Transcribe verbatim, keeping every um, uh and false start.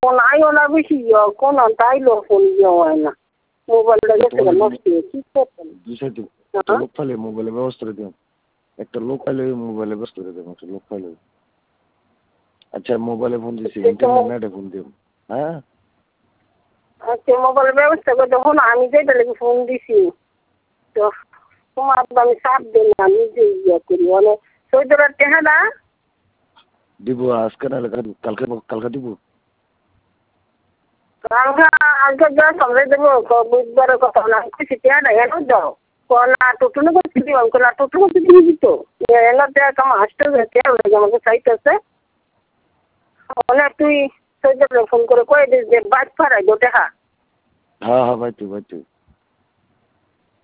phone আইও না বেশি কোন তাইলো ফোন ইয়ে হয় না মোবাইলটা গেছে নষ্ট হয়ে কি করতেন বিষয়টি লোক পাইলে মোবাইলে ব্যবস্থা করে দিন একটা লোক পাইলে মোবাইলে ব্যবস্থা করে দেবেন একটা লোক পাইলে আচ্ছা মোবাইলে ফোন দিয়েছি ইন্টারনেট নেটে ফোন দিন হ্যাঁ আচ্ছা মোবাইলের ব্যবস্থা করে দেখুন আমি যেটা লেগে ফোন দিছি তো তোমার আমি চাপ দিই না নিজে ইয়ে করি মানে চৌধুরীর টেহাদা দিব আজকে না কালকে কালকে দিব কালকে আজকে যা সঙ্গে দেবো বুধবারের কথা না খুশি টেহাদা এনে দাও না টোটুনো করতে দিব না টোটু করতে দিয়ে দিত এনে টেহা আমার হাসতে টেহা লেগে আমাকে চাইতেছে মানে তুই চৌধুরীর ফোন করে কয়ে দিস যে বাদ ফারাই দো টেহা হ্যাঁ হ্যাঁ ভাই তুই ভাই তুই